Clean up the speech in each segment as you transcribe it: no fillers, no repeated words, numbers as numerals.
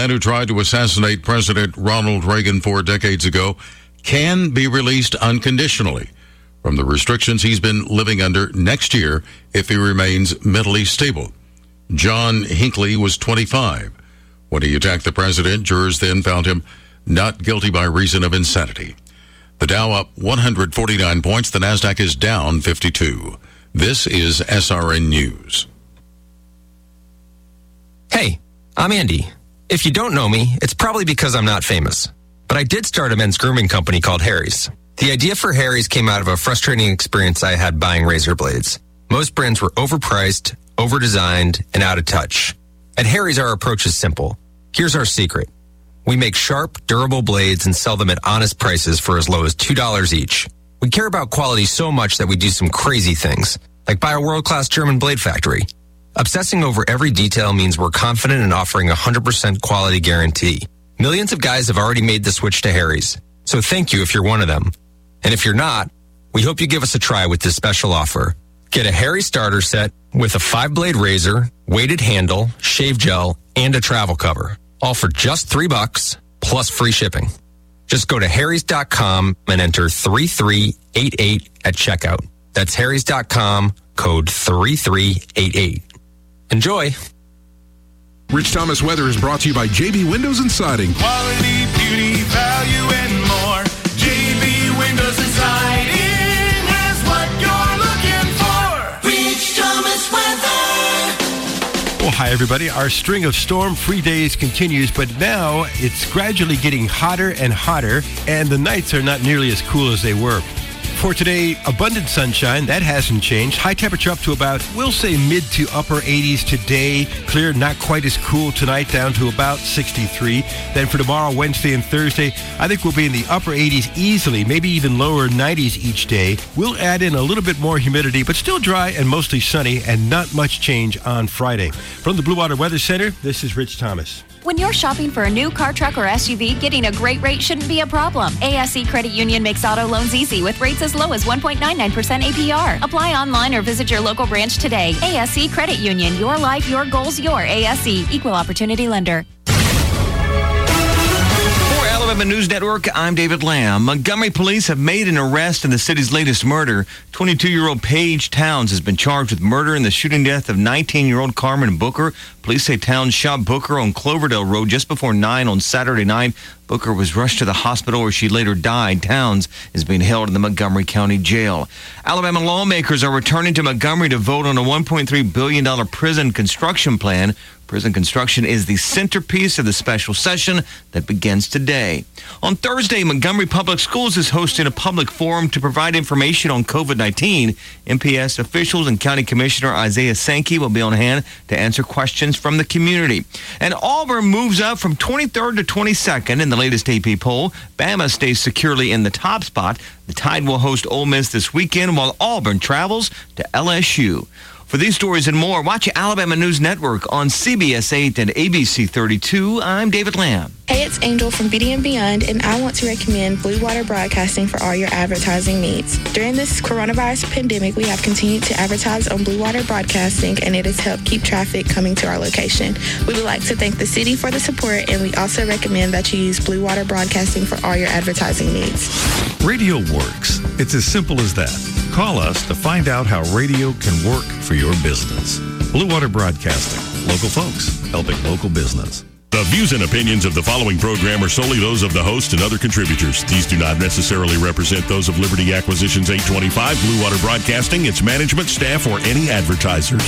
man who tried to assassinate President Ronald Reagan 4 decades ago can be released unconditionally from the restrictions he's been living under next year if he remains mentally stable. John Hinckley was 25. When he attacked the president, jurors then found him not guilty by reason of insanity. The Dow up 149 points. The Nasdaq is down 52. This is SRN News. Hey, I'm Andy. If you don't know me, it's probably because I'm not famous. But I did start a men's grooming company called Harry's. The idea for Harry's came out of a frustrating experience I had buying razor blades. Most brands were overpriced, overdesigned, and out of touch. At Harry's, our approach is simple. Here's our secret. We make sharp, durable blades and sell them at honest prices for as low as $2 each. We care about quality so much that we do some crazy things, like buy a world-class German blade factory. Obsessing over every detail means we're confident in offering a 100% quality guarantee. Millions of guys have already made the switch to Harry's, so thank you if you're one of them. And if you're not, we hope you give us a try with this special offer. Get a Harry's starter set with a 5-blade razor, weighted handle, shave gel, and a travel cover. All for just $3 plus free shipping. Just go to harrys.com and enter 3388 at checkout. That's harrys.com, code 3388. Enjoy. Rich Thomas Weather is brought to you by JB Windows and Siding. Quality, beauty, value, and more. JB Windows and Siding has what you're looking for. Rich Thomas Weather. Well, hi, everybody. Our string of storm-free days continues, but now it's gradually getting hotter and hotter, and the nights are not nearly as cool as they were. For today, abundant sunshine. That hasn't changed. High temperature up to about, we'll say, mid to upper 80s today. Clear, not quite as cool tonight, down to about 63. Then for tomorrow, Wednesday, and Thursday, I think we'll be in the upper 80s easily, maybe even lower 90s each day. We'll add in a little bit more humidity, but still dry and mostly sunny, and not much change on Friday. From the Blue Water Weather Center, this is Rich Thomas. When you're shopping for a new car, truck, or SUV, getting a great rate shouldn't be a problem. ASE Credit Union makes auto loans easy with rates as low as 1.99% APR. Apply online or visit your local branch today. ASE Credit Union, your life, your goals, your ASE. Equal Opportunity Lender. Alabama News Network, I'm David Lamb. Montgomery police have made an arrest in the city's latest murder. 22-year-old Paige Towns has been charged with murder in the shooting death of 19-year-old Carmen Booker. Police say Towns shot Booker on Cloverdale Road just before 9 on Saturday night. Booker was rushed to the hospital where she later died. Towns is being held in the Montgomery County Jail. Alabama lawmakers are returning to Montgomery to vote on a $1.3 billion prison construction plan. Prison construction is the centerpiece of the special session that begins today. On Thursday, Montgomery Public Schools is hosting a public forum to provide information on COVID-19. MPS officials and County Commissioner Isaiah Sankey will be on hand to answer questions from the community. And Auburn moves up from 23rd to 22nd in the latest AP poll. Bama stays securely in the top spot. The Tide will host Ole Miss this weekend while Auburn travels to LSU. For these stories and more, watch Alabama News Network on CBS 8 and ABC 32. I'm David Lamb. Hey, it's Angel from Beauty and Beyond, and I want to recommend Blue Water Broadcasting for all your advertising needs. During this coronavirus pandemic, we have continued to advertise on Blue Water Broadcasting, and it has helped keep traffic coming to our location. We would like to thank the city for the support, and we also recommend that you use Blue Water Broadcasting for all your advertising needs. Radio works. It's as simple as that. Call us to find out how radio can work for your business. Blue Water Broadcasting. Local folks helping local business. The views and opinions of the following program are solely those of the host and other contributors. These do not necessarily represent those of Liberty Acquisitions 825, Blue Water Broadcasting, its management, staff, or any advertisers.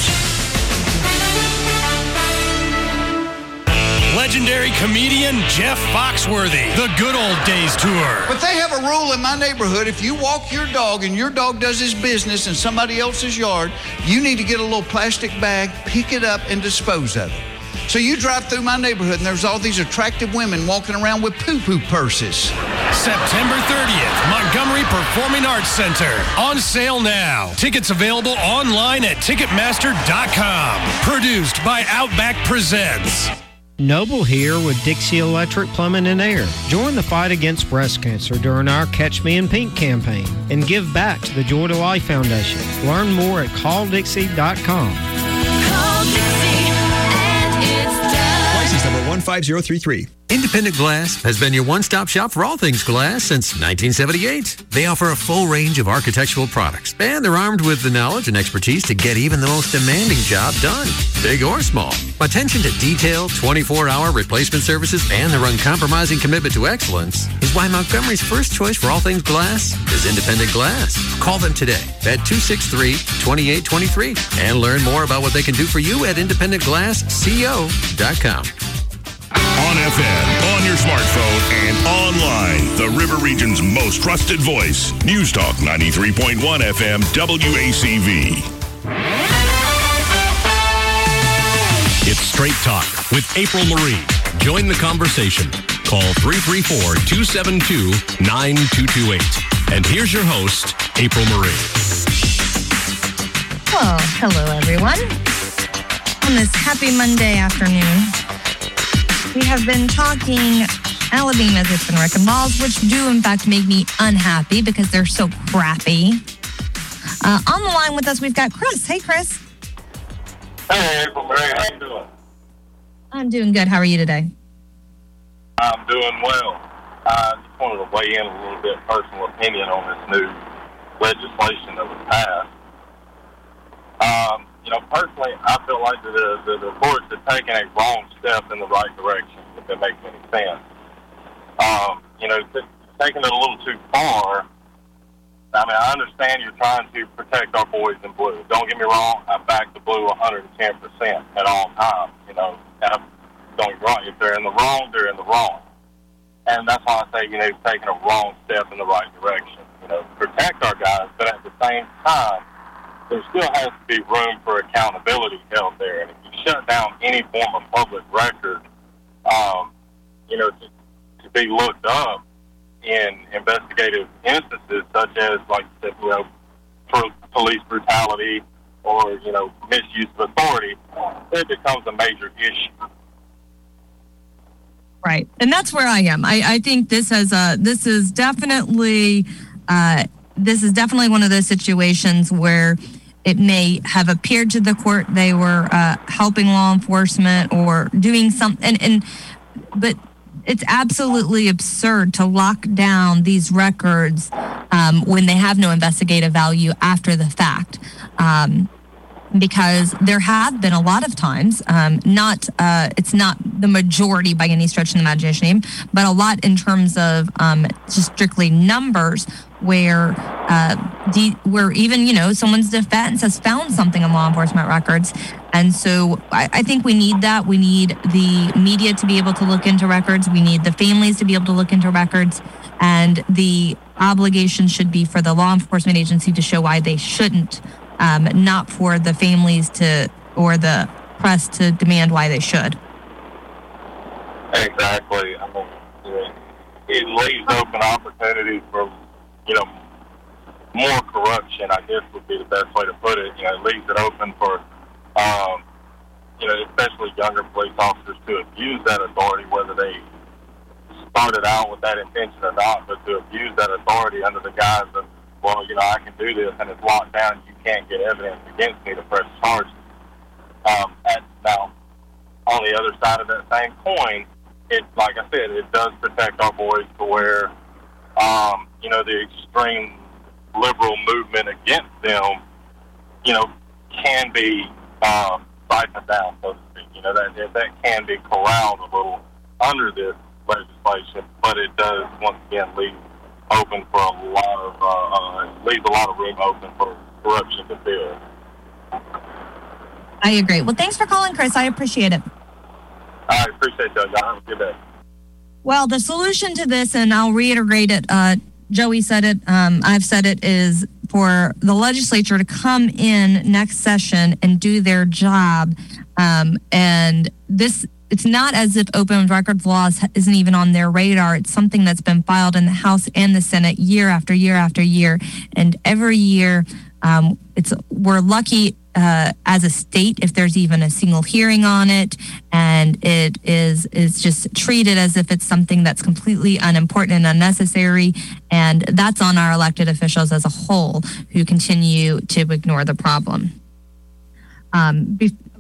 Legendary comedian Jeff Foxworthy, The Good Old Days Tour. But they have a rule in my neighborhood. If you walk your dog and your dog does his business in somebody else's yard, you need to get a little plastic bag, pick it up, and dispose of it. So you drive through my neighborhood and there's all these attractive women walking around with poo-poo purses. September 30th, Montgomery Performing Arts Center. On sale now. Tickets available online at Ticketmaster.com. Produced by Outback Presents. Noble here with Dixie Electric Plumbing and Air. Join the fight against breast cancer during our Catch Me in Pink campaign and give back to the Joy to Life Foundation. Learn more at calldixie.com. Call Dixie and it's done. License number 15033. Independent Glass has been your one-stop shop for all things glass since 1978. They offer a full range of architectural products, and they're armed with the knowledge and expertise to get even the most demanding job done, big or small. Attention to detail, 24-hour replacement services, and their uncompromising commitment to excellence is why Montgomery's first choice for all things glass is Independent Glass. Call them today at 263-2823 and learn more about what they can do for you at independentglassco.com. On FM, on your smartphone, and online. The River Region's most trusted voice. News Talk 93.1 FM WACV. It's Straight Talk with April Marie. Join the conversation. Call 334-272-9228. And here's your host, April Marie. Well, hello, everyone. On this happy Monday afternoon, we have been talking Alabama's open record laws, which do, in fact, make me unhappy because they're so crappy. On the line with us, we've got Chris. Hey, Chris. Hey, April Marie. How you doing? I'm doing good. How are you today? I'm doing well. I just wanted to weigh in a little bit personal opinion on this new legislation that was passed. Personally, I feel like the courts have taken a wrong step in the right direction, if that makes any sense. Taking it a little too far. I mean, I understand you're trying to protect our boys in blue. Don't get me wrong, I back the blue 110% at all times. Don't get me wrong. If they're in the wrong, they're in the wrong. And that's why I say, you've taken a wrong step in the right direction. Protect our guys, but at the same time, there still has to be room for accountability held there. And if you shut down any form of public record, to be looked up in investigative instances such as, like you said, police brutality or, misuse of authority, it becomes a major issue. Right. And that's where I am. I think this is definitely one of those situations where it may have appeared to the court they were helping law enforcement or doing something, but it's absolutely absurd to lock down these records when they have no investigative value after the fact. Because there have been a lot of times, it's not the majority by any stretch of the imagination, but a lot in terms of just strictly numbers, where even someone's defense has found something in law enforcement records. And so I think we need that. We need the media to be able to look into records. We need the families to be able to look into records. And the obligation should be for the law enforcement agency to show why they shouldn't, not for the families or the press to demand why they should. Exactly. I mean, it leaves open opportunities for, more corruption, I guess would be the best way to put it. It leaves it open for, especially younger police officers to abuse that authority, whether they started out with that intention or not, but to abuse that authority under the guise of, well, I can do this and it's locked down, you can't get evidence against me to press charges. Now, on the other side of that same coin, it, like I said, it does protect our boys to where, the extreme liberal movement against them, can be siphoned down, so to speak. That can be corralled a little under this legislation, but it does, once again, leave open for leaves a lot of room open for corruption to build. I agree. Well, thanks for calling, Chris. I appreciate it. I appreciate that, John. Have a good day. Well, the solution to this, and I'll reiterate it, Joey said it, I've said it, is for the legislature to come in next session and do their job. And this, it's not as if open records laws isn't even on their radar. It's something that's been filed in the House and the Senate year after year after year. And every year, we're lucky as a state if there's even a single hearing on it, and it is just treated as if it's something that's completely unimportant and unnecessary, and that's on our elected officials as a whole who continue to ignore the problem.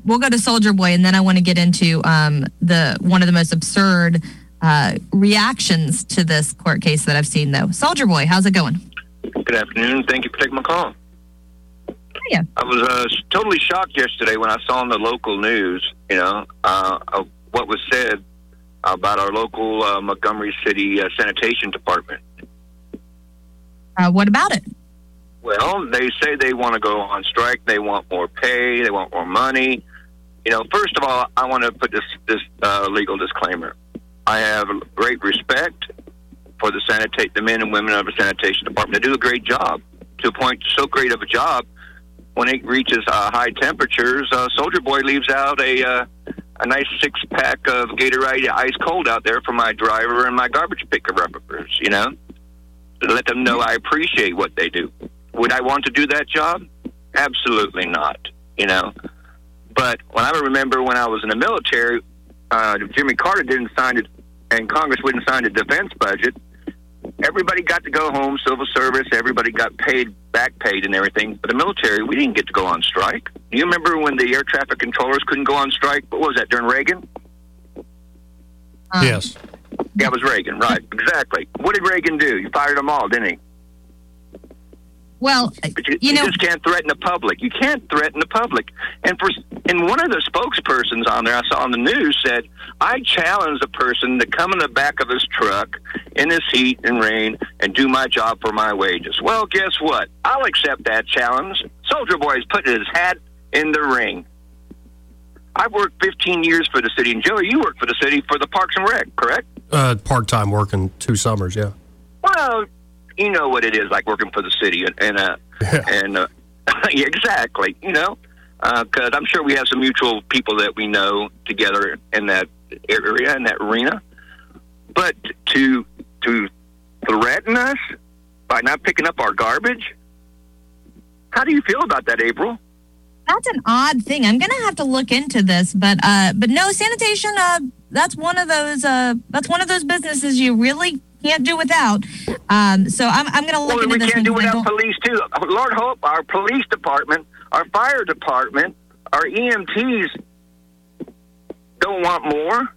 we'll go to Soldier Boy, and then I want to get into one of the most absurd reactions to this court case that I've seen, though. Soldier Boy, how's it going? Good afternoon. Thank you for taking my call. Yeah. I was totally shocked yesterday when I saw on the local news, what was said about our local Montgomery City sanitation department. What about it? Well, they say they want to go on strike. They want more pay. They want more money. First of all, I want to put this legal disclaimer. I have great respect for the men and women of the sanitation department. They do a great job, to a point so great of a job. When it reaches high temperatures, Soldier Boy leaves out a nice 6-pack of Gatorade ice cold out there for my driver and my garbage picker-uppers, to let them know I appreciate what they do. Would I want to do that job? Absolutely not, But when I remember when I was in the military, Jimmy Carter didn't sign it, and Congress wouldn't sign the defense budget. Everybody got to go home, civil service, everybody got back paid and everything. But the military, we didn't get to go on strike. You remember when the air traffic controllers couldn't go on strike? What was that, during Reagan? Yes. Yeah, it was Reagan, right. Exactly. What did Reagan do? He fired them all, didn't he? Well, but you just can't threaten the public. You can't threaten the public. And one of the spokespersons on there I saw on the news said, I challenge the person to come in the back of his truck in this heat and rain and do my job for my wages. Well, guess what? I'll accept that challenge. Soldier Boy is putting his hat in the ring. I've worked 15 years for the city. And Joey, you worked for the city for the Parks and Rec, correct? Part-time working 2 summers, yeah. Well, you know what it is like working for the city, yeah, exactly. Because I'm sure we have some mutual people that we know together in that area, in that arena. But to threaten us by not picking up our garbage, how do you feel about that, April? That's an odd thing. I'm going to have to look into this, but no, sanitation. That's one of those businesses you really can't do without. So I'm going to look into this. We can't do without police too. Lord hope our police department, our fire department, our EMTs don't want more.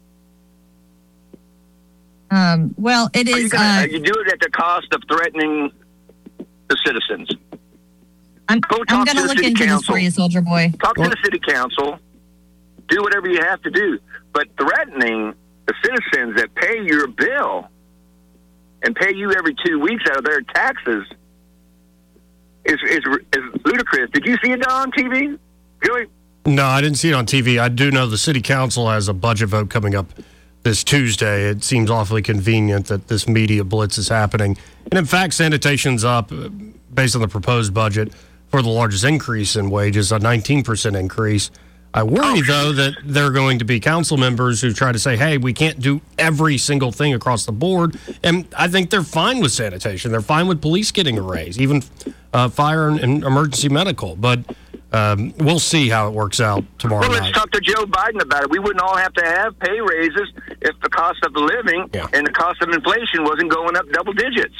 Well, it is. You do it at the cost of threatening the citizens. I'm going to look into this for you, Soldier Boy. Talk to the city council. Do whatever you have to do. But threatening the citizens that pay your bill and pay you every 2 weeks out of their taxes is ludicrous. Did you see it on TV, Joey? No, I didn't see it on TV. I do know the city council has a budget vote coming up this Tuesday. It seems awfully convenient that this media blitz is happening. And in fact, sanitation's up based on the proposed budget for the largest increase in wages, a 19% increase. I worry, though, that there are going to be council members who try to say, hey, we can't do every single thing across the board. And I think they're fine with sanitation. They're fine with police getting a raise, even fire and emergency medical. But we'll see how it works out tomorrow night. Well, let's talk to Joe Biden about it. We wouldn't all have to have pay raises if the cost of living and the cost of inflation wasn't going up double digits.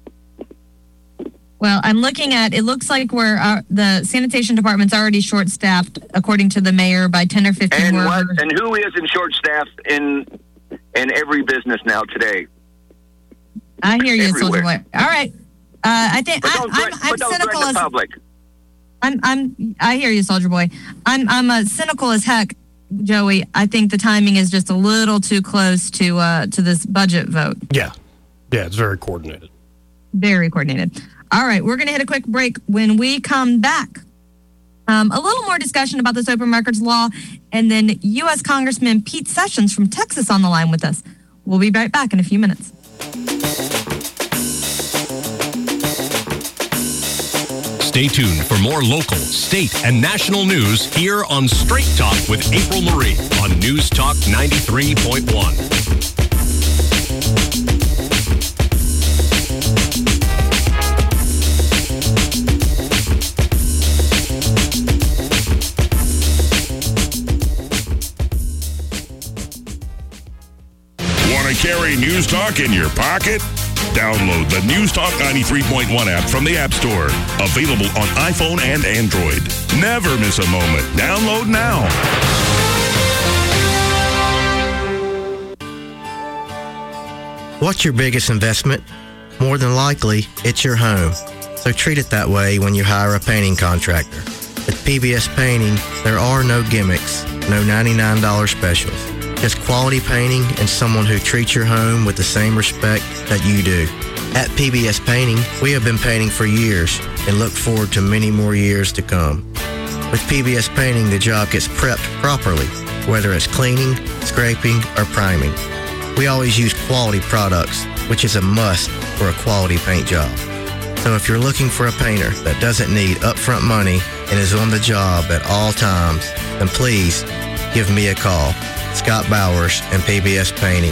Well, I'm looking at, it looks like the sanitation department's already short-staffed, according to the mayor, by 10 or 15 workers. And who isn't short-staffed in every business now today? I hear you, Soldier Boy. All right. I think I'm cynical as public. I hear you, Soldier Boy. I'm cynical as heck, Joey. I think the timing is just a little too close to this budget vote. Yeah, it's very coordinated. Very coordinated. All right, we're going to hit a quick break. When we come back, a little more discussion about this open records law, and then U.S. Congressman Pete Sessions from Texas on the line with us. We'll be right back in a few minutes. Stay tuned for more local, state, and national news here on Straight Talk with April Marie on News Talk 93.1. Want to carry News Talk in your pocket? Download the News Talk 93.1 app from the App Store. Available on iPhone and Android. Never miss a moment. Download now. What's your biggest investment? More than likely, it's your home. So treat it that way when you hire a painting contractor. At PBS Painting, there are no gimmicks, no $99 specials. Just quality painting and someone who treats your home with the same respect that you do. At PBS Painting, we have been painting for years and look forward to many more years to come. With PBS Painting, the job gets prepped properly, whether it's cleaning, scraping, or priming. We always use quality products, which is a must for a quality paint job. So if you're looking for a painter that doesn't need upfront money and is on the job at all times, then please give me a call. Scott Bowers and PBS Painting,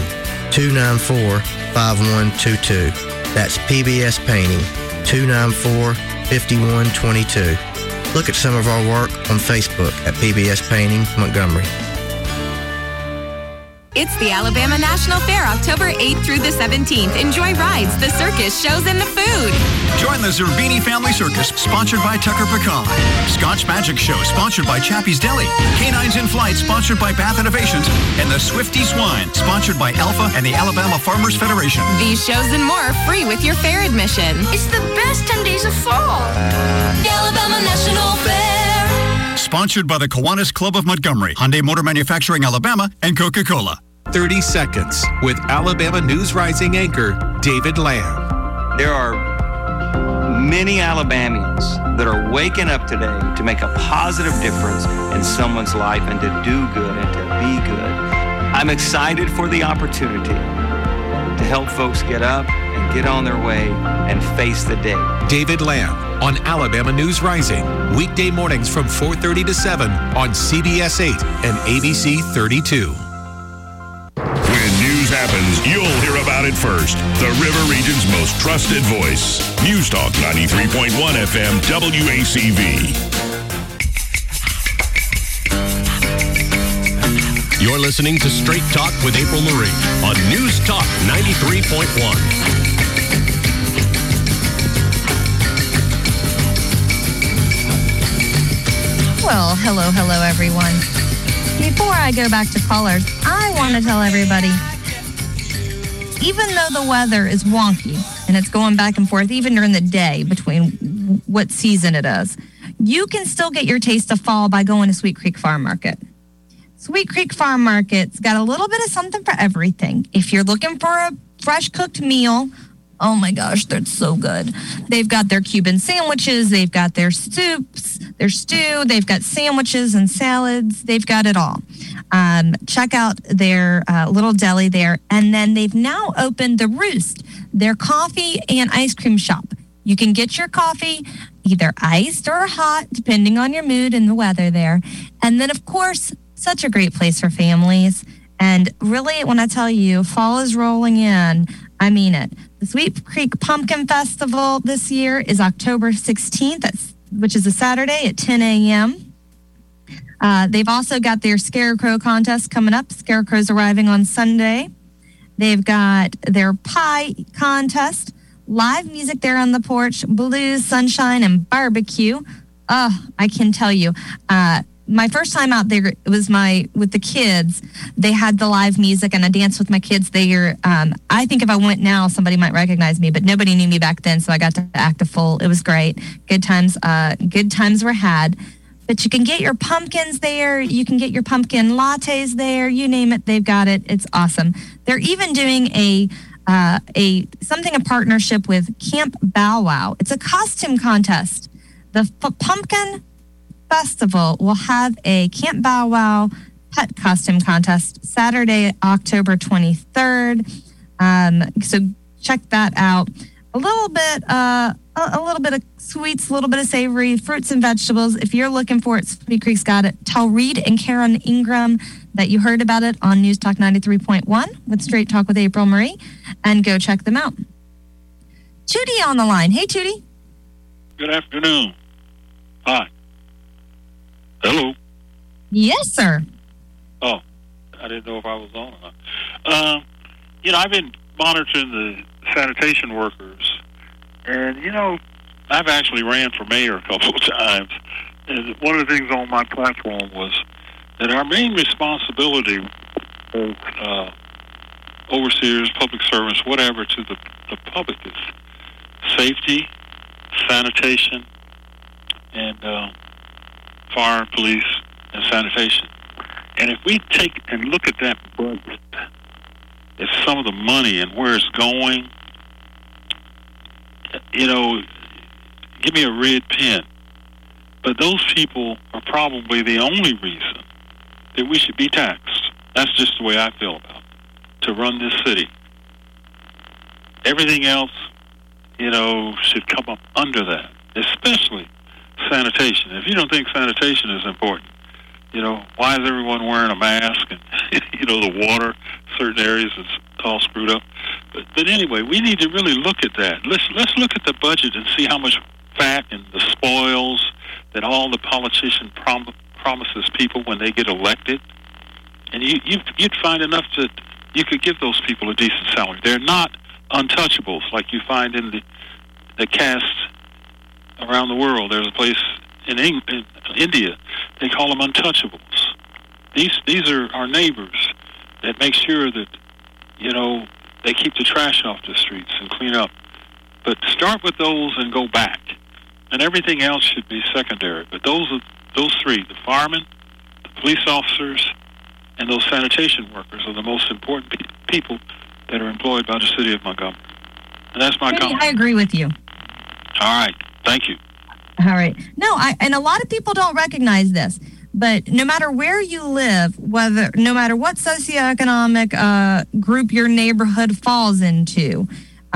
294-5122. That's PBS Painting, 294-5122. Look at some of our work on Facebook at PBS Painting Montgomery. It's the Alabama National Fair, October 8th through the 17th. Enjoy rides, the circus, shows, and the food. Join the Zerbini Family Circus, sponsored by Tucker Pecan. Scotch Magic Show, sponsored by Chappie's Deli. Canines in Flight, sponsored by Bath Innovations. And the Swifty Swine, sponsored by Alpha and the Alabama Farmers Federation. These shows and more are free with your fair admission. It's the best 10 days of fall. The Alabama National Fair. Sponsored by the Kiwanis Club of Montgomery, Hyundai Motor Manufacturing Alabama, and Coca-Cola. 30 Seconds with Alabama News Rising anchor David Lamb. There are many Alabamians that are waking up today to make a positive difference in someone's life and to do good and to be good. I'm excited for the opportunity to help folks get up and get on their way and face the day. David Lamb on Alabama News Rising, weekday mornings from 4:30 to 7 on CBS 8 and ABC 32. When news happens, you'll hear about it first. The River Region's most trusted voice. News Talk 93.1 FM WACV. You're listening to Straight Talk with April Marie on News Talk 93.1. Well, hello, everyone. Before I go back to callers, I want to tell everybody, even though the weather is wonky and it's going back and forth, even during the day between what season it is, you can still get your taste of fall by going to Sweet Creek Farm Market. Sweet Creek Farm Market's got a little bit of something for everything. If you're looking for a fresh cooked meal, oh my gosh, that's so good. They've got their Cuban sandwiches. They've got their soups, their stew. They've got sandwiches and salads. They've got it all. Check out their little deli there. And then they've now opened the Roost, their coffee and ice cream shop. You can get your coffee either iced or hot, depending on your mood and the weather there. And then, of course, such a great place for families. And really, when I tell you, fall is rolling in, I mean it. The Sweet Creek Pumpkin Festival this year is October 16th, which is a Saturday at 10 a.m. They've also got their Scarecrow contest coming up. Scarecrow's arriving on Sunday. They've got their pie contest, live music there on the porch, blues, sunshine, and barbecue. I can tell you, my first time out there, it was with the kids. They had the live music, and I danced with my kids there. I think if I went now, somebody might recognize me, but nobody knew me back then, so I got to act a fool. It was great. Good times were had. But you can get your pumpkins there. You can get your pumpkin lattes there. You name it, they've got it. It's awesome. They're even doing a partnership with Camp Bow Wow. It's a costume contest. The Pumpkin Festival will have a Camp Bow Wow pet costume contest Saturday, October 23rd. So check that out. A little bit of sweets, a little bit of savory, fruits and vegetables. If you're looking for it, Sweet Creek's got it. Tell Reed and Karen Ingram that you heard about it on News Talk 93.1 with Straight Talk with April Marie, and go check them out. Tootie on the line. Hey, Tootie. Good afternoon. Hi. Hello. Yes, sir. Oh, I didn't know if I was on or not. I've been monitoring the sanitation workers. And, you know, I've actually ran for mayor a couple of times. And one of the things on my platform was that our main responsibility as overseers, public servants, whatever, to the public is safety, sanitation, and fire, police, and sanitation. And if we take and look at that budget, at some of the money and where it's going, you know, give me a red pen. But those people are probably the only reason that we should be taxed. That's just the way I feel about it, to run this city. Everything else, you know, should come up under that, especially sanitation. If you don't think sanitation is important, you know, why is everyone wearing a mask? And, you know, the water, certain areas is all screwed up. But anyway, we need to really look at that. Let's look at the budget and see how much fat and the spoils that all the politician promises people when they get elected. And you'd find enough that you could give those people a decent salary. They're not untouchables like you find in the caste around the world. There's a place in India, they call them untouchables. These are our neighbors that make sure that, you know, they keep the trash off the streets and clean up. But start with those and go back. And everything else should be secondary. But those three, the firemen, the police officers, and those sanitation workers are the most important people that are employed by the city of Montgomery. And that's my comment. I agree with you. All right. Thank you. All right. No, and a lot of people don't recognize this, but no matter where you live, no matter what socioeconomic group your neighborhood falls into,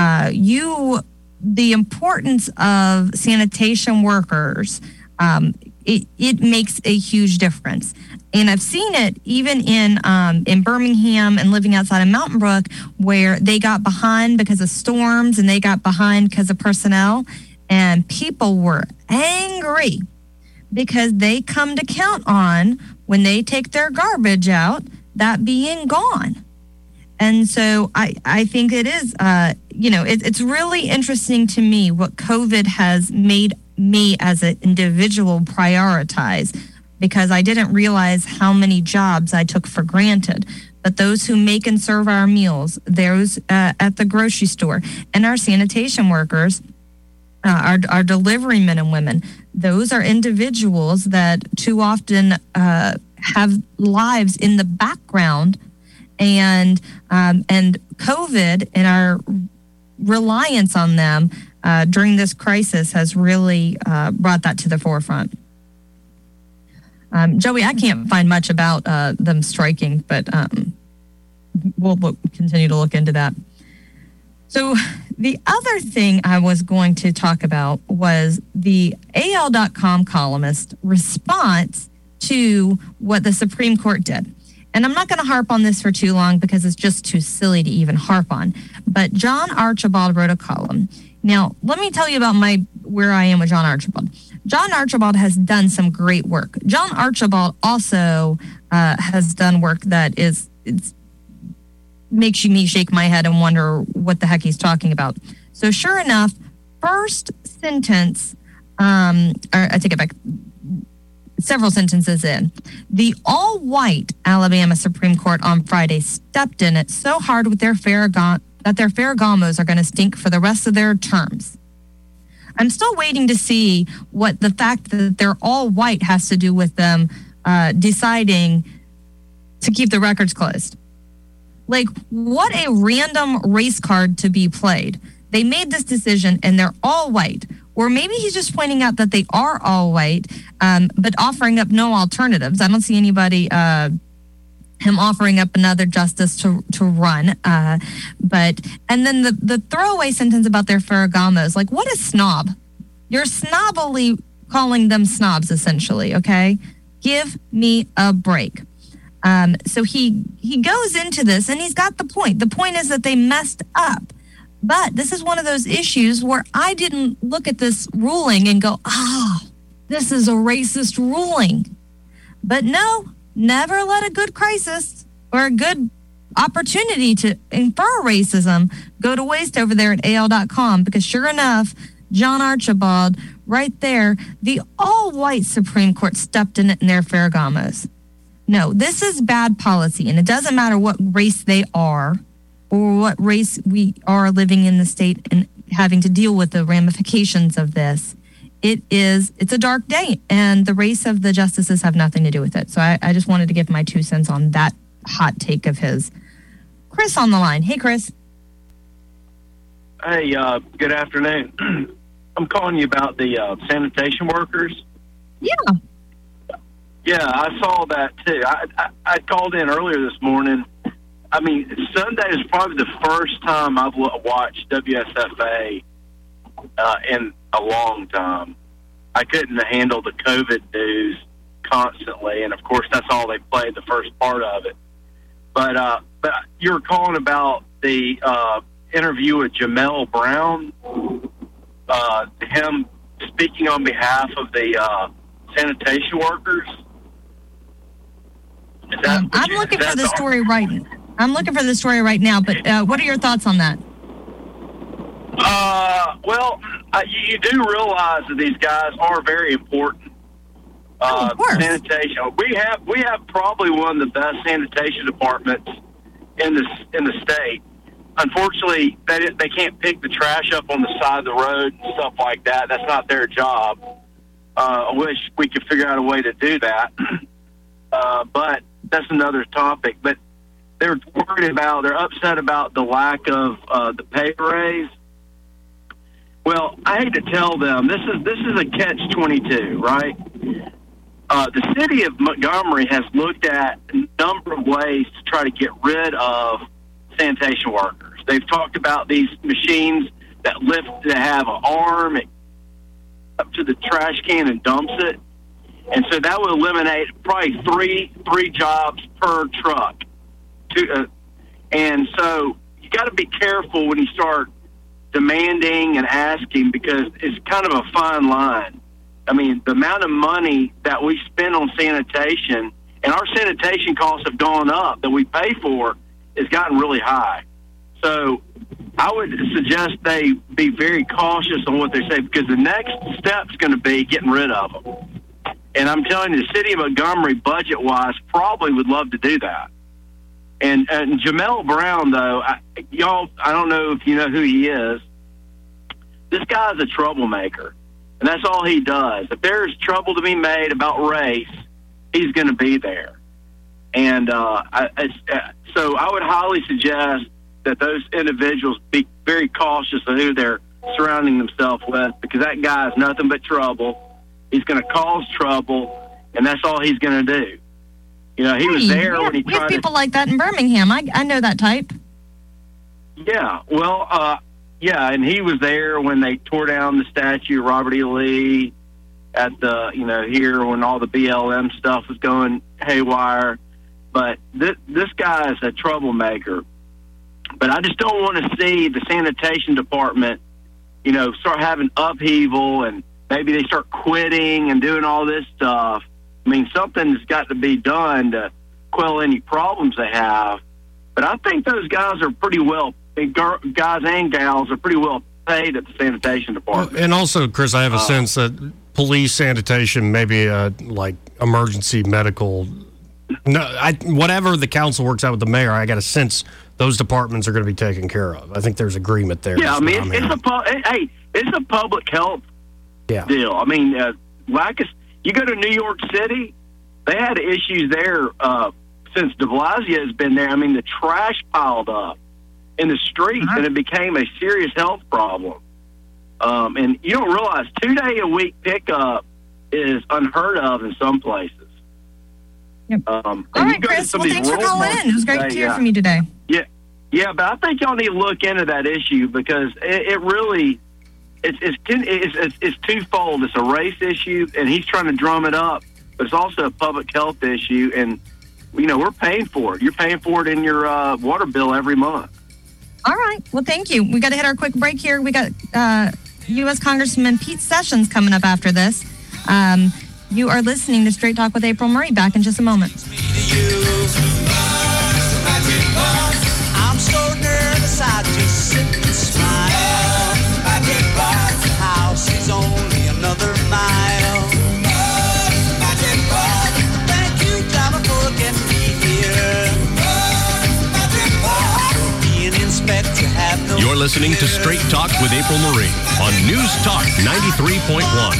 the importance of sanitation workers, it makes a huge difference. And I've seen it even in Birmingham and living outside of Mountain Brook, where they got behind because of storms and they got behind because of personnel. And people were angry because they come to count on, when they take their garbage out, that being gone. And so I think it is, it's really interesting to me what COVID has made me as an individual prioritize, because I didn't realize how many jobs I took for granted. But those who make and serve our meals, those at the grocery store, and our sanitation workers, our delivery men and women, those are individuals that too often have lives in the background, and COVID and our reliance on them during this crisis has really brought that to the forefront. Joey, I can't find much about them striking, but we'll continue to look into that. So the other thing I was going to talk about was the AL.com columnist response to what the Supreme Court did. And I'm not going to harp on this for too long because it's just too silly to even harp on. But John Archibald wrote a column. Now, let me tell you about where I am with John Archibald. John Archibald has done some great work. John Archibald also has done work that makes me shake my head and wonder what the heck he's talking about. So sure enough, first sentence, or I take it back, several sentences in, the all-white Alabama Supreme Court on Friday stepped in it so hard with their that their Ferragamos are going to stink for the rest of their terms. I'm still waiting to see what the fact that they're all white has to do with them deciding to keep the records closed. Like, what a random race card to be played. They made this decision and they're all white. Or maybe he's just pointing out that they are all white, but offering up no alternatives. I don't see anybody, him offering up another justice to run. And then the throwaway sentence about their Ferragamos, like, what a snob. You're snobbily calling them snobs, essentially, okay? Give me a break. So he goes into this and he's got the point. The point is that they messed up. But this is one of those issues where I didn't look at this ruling and go, this is a racist ruling. But no, never let a good crisis or a good opportunity to infer racism go to waste over there at AL.com, because sure enough, John Archibald, right there, the all-white Supreme Court stepped in there, Ferragamos. No, this is bad policy, and it doesn't matter what race they are or what race we are living in the state and having to deal with the ramifications of this. It's a dark day, and the race of the justices have nothing to do with it. So I just wanted to give my 2 cents on that hot take of his. Chris on the line. Hey, Chris. Hey, good afternoon. I'm calling you about the sanitation workers. Yeah. Yeah, I saw that too. I called in earlier this morning. I mean, Sunday is probably the first time I've watched WSFA in a long time. I couldn't handle the COVID news constantly, and of course that's all they played, the first part of it. But you were calling about the interview with Jamel Brown, him speaking on behalf of the sanitation workers. I'm looking for the story right now. I'm looking for the story right now, but what are your thoughts on that? Well, you do realize that these guys are very important. Of course. Sanitation. We have probably one of the best sanitation departments in the state. Unfortunately, they can't pick the trash up on the side of the road and stuff like that. That's not their job. I wish we could figure out a way to do that. But that's another topic. But they're upset about the lack of the pay raise. Well, I hate to tell them, this is a catch-22, right? The city of Montgomery has looked at a number of ways to try to get rid of sanitation workers. They've talked about these machines that have an arm up to the trash can and dumps it. And so that would eliminate probably three jobs per truck. And so you got to be careful when you start demanding and asking, because it's kind of a fine line. I mean, the amount of money that we spend on sanitation, and our sanitation costs have gone up, that we pay for, has gotten really high. So I would suggest they be very cautious on what they say, because the next step's going to be getting rid of them. And I'm telling you, the city of Montgomery, budget-wise, probably would love to do that. And Jamel Brown, though, I don't know if you know who he is. This guy's a troublemaker, and that's all he does. If there's trouble to be made about race, he's going to be there. And so I would highly suggest that those individuals be very cautious of who they're surrounding themselves with, because that guy is nothing but trouble. He's going to cause trouble, and that's all he's going to do. You know, he was there when he tried to... We have people like that in Birmingham. I know that type. Yeah, well, and he was there when they tore down the statue of Robert E. Lee at the, here when all the BLM stuff was going haywire. But this guy is a troublemaker. But I just don't want to see the sanitation department, start having upheaval, and maybe they start quitting and doing all this stuff. I mean, something's got to be done to quell any problems they have. But I think those guys are pretty well, guys and gals are pretty well paid at the sanitation department. And also, Chris, I have a sense that police, sanitation, maybe like emergency medical, whatever the council works out with the mayor, I got a sense those departments are going to be taken care of. I think there's agreement there. Yeah, I mean, it's a public health deal. I mean, you go to New York City, they had issues there since de Blasio has been there. I mean, the trash piled up in the streets, and it became a serious health problem. And you don't realize 2-day-a-week pickup is unheard of in some places. Yep. All right, Chris. Well, thanks for calling in. It was great to hear from you today. Yeah, but I think y'all need to look into that issue, because it really... It's twofold. It's a race issue, and he's trying to drum it up, but it's also a public health issue, and we're paying for it. You're paying for it in your water bill every month. All right. Well, thank you. We got to hit our quick break here. We got U.S. Congressman Pete Sessions coming up after this. You are listening to Straight Talk with April Murray. Back in just a moment. expect to have no. You're listening to Straight Talk with April Marie on News Talk 93.1.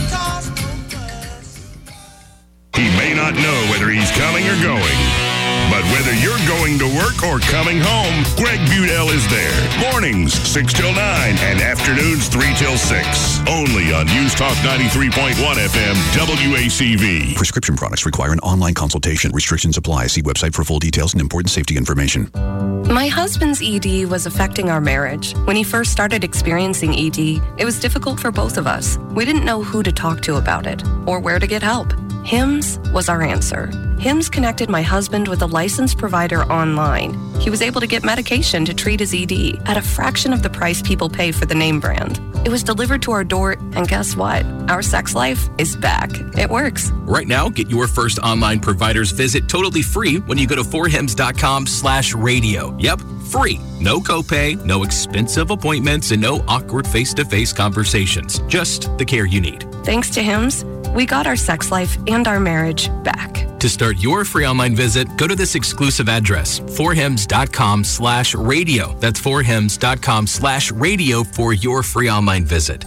He may not know whether he's coming or going, but whether you're going to work or coming home, Greg Budell is there. Mornings, 6 till 9, and afternoons, 3 till 6. Only on News Talk 93.1 FM, WACV. Prescription products require an online consultation. Restrictions apply. See website for full details and important safety information. My husband's ED was affecting our marriage. When he first started experiencing ED, it was difficult for both of us. We didn't know who to talk to about it or where to get help. HIMSS was our answer. HIMSS connected my husband with a licensed provider online. He was able to get medication to treat his ED at a fraction of the price people pay for the name brand. It was delivered to our door, and guess what? Our sex life is back. It works. Right now, get your first online provider's visit totally free when you go to forhims.com/radio. Yep, free. No copay, no expensive appointments, and no awkward face-to-face conversations. Just the care you need. Thanks to HIMSS, we got our sex life and our marriage back. To start your free online visit, go to this exclusive address, forhims.com/radio. That's forhims.com/radio for your free online visit.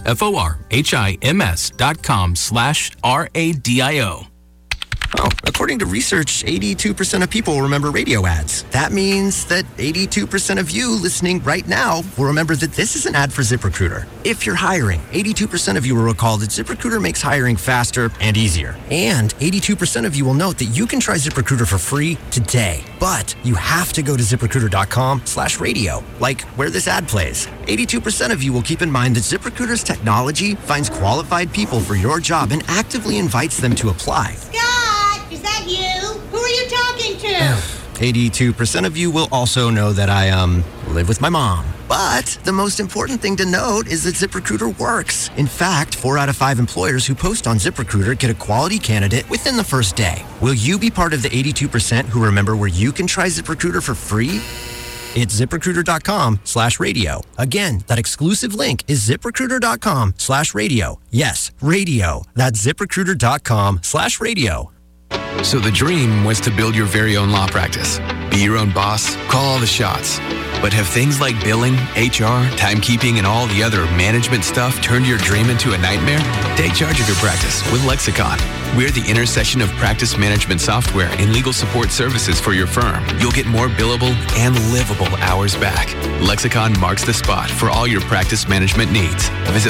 forhims.com/radio. Oh, according to research, 82% of people remember radio ads. That means that 82% of you listening right now will remember that this is an ad for ZipRecruiter. If you're hiring, 82% of you will recall that ZipRecruiter makes hiring faster and easier. And 82% of you will note that you can try ZipRecruiter for free today. But you have to go to ZipRecruiter.com/radio, like where this ad plays. 82% of you will keep in mind that ZipRecruiter's technology finds qualified people for your job and actively invites them to apply. Is that you? Who are you talking to? 82% of you will also know that I, live with my mom. But the most important thing to note is that ZipRecruiter works. In fact, 4 out of 5 employers who post on ZipRecruiter get a quality candidate within the first day. Will you be part of the 82% who remember where you can try ZipRecruiter for free? It's ZipRecruiter.com/radio. Again, that exclusive link is ZipRecruiter.com/radio. Yes, radio. That's ZipRecruiter.com/radio. So the dream was to build your very own law practice. Be your own boss, call all the shots. But have things like billing, HR, timekeeping, and all the other management stuff turned your dream into a nightmare? Take charge of your practice with Lexicon. We're the intersection of practice management software and legal support services for your firm. You'll get more billable and livable hours back. Lexicon marks the spot for all your practice management needs. Visit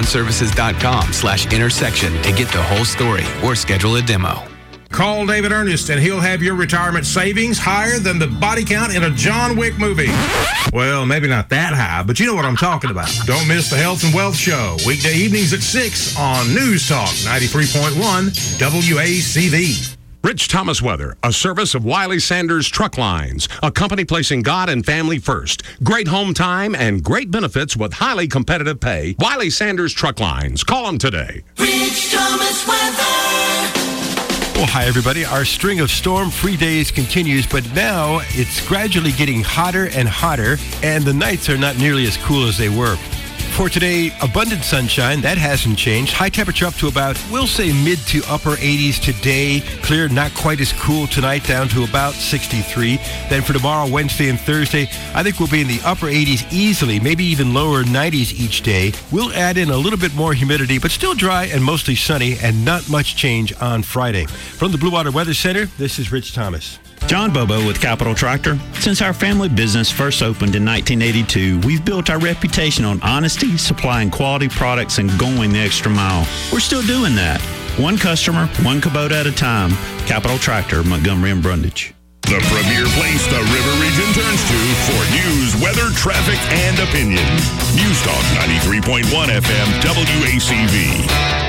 lexiconservices.com/intersection to get the whole story or schedule a demo. Call David Ernest and he'll have your retirement savings higher than the body count in a John Wick movie. Well, maybe not that high, but you know what I'm talking about. Don't miss the Health and Wealth Show, weekday evenings at 6 on News Talk 93.1 WACV. Rich Thomas Weather, a service of Wiley Sanders Truck Lines, a company placing God and family first. Great home time and great benefits with highly competitive pay. Wiley Sanders Truck Lines. Call them today. Rich Thomas Weather. Well, hi, everybody. Our string of storm-free days continues, but now it's gradually getting hotter and hotter, and the nights are not nearly as cool as they were. For today, abundant sunshine. That hasn't changed. High temperature up to about, we'll say, mid to upper 80s today. Clear, not quite as cool tonight, down to about 63. Then for tomorrow, Wednesday, and Thursday, I think we'll be in the upper 80s easily, maybe even lower 90s each day. We'll add in a little bit more humidity, but still dry and mostly sunny, and not much change on Friday. From the Blue Water Weather Center, this is Rich Thomas. John Bobo with Capital Tractor. Since our family business first opened in 1982, we've built our reputation on honesty, supplying quality products, and going the extra mile. We're still doing that. One customer, one Kubota at a time. Capital Tractor, Montgomery and Brundage. The premier place the River Region turns to for news, weather, traffic, and opinion. News Talk 93.1 FM WACV.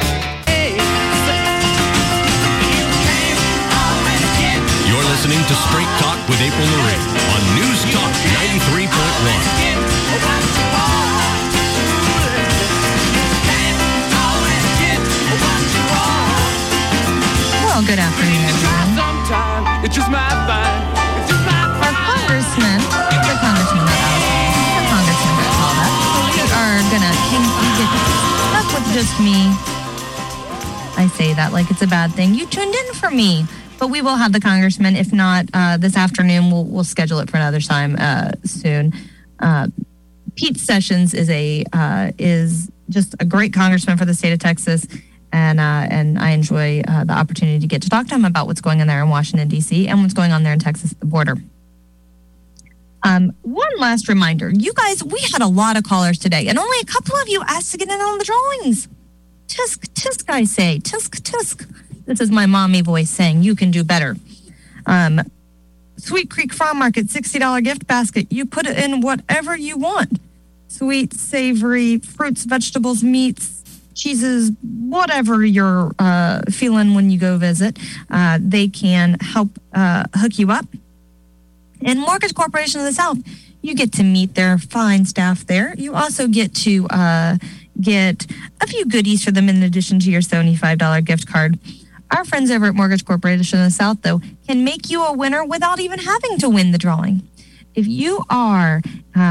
You're listening to Straight Talk with April Marie on News Talk 93.1. Well, good afternoon, everyone. Our congressman, the congressman, not our congressman, that's all that. We are gonna, can you get stuck with just me? I say that like it's a bad thing. You tuned in for me. But we will have the congressman. If not this afternoon, we'll schedule it for another time soon. Pete Sessions is just a great congressman for the state of Texas, and I enjoy the opportunity to get to talk to him about what's going on there in Washington, D.C. and what's going on there in Texas at the border. One last reminder. You guys, we had a lot of callers today, and only a couple of you asked to get in on the drawings. Tisk, tisk, I say. Tisk, tisk. This is my mommy voice saying you can do better. Sweet Creek Farm Market $60 gift basket. You put it in whatever you want. Sweet, savory, fruits, vegetables, meats, cheeses, whatever you're feeling when you go visit. They can help hook you up. And Mortgage Corporation of the South, you get to meet their fine staff there. You also get to get a few goodies for them in addition to your $75 gift card. Our friends over at Mortgage Corporation of the South, though, can make you a winner without even having to win the drawing. If you are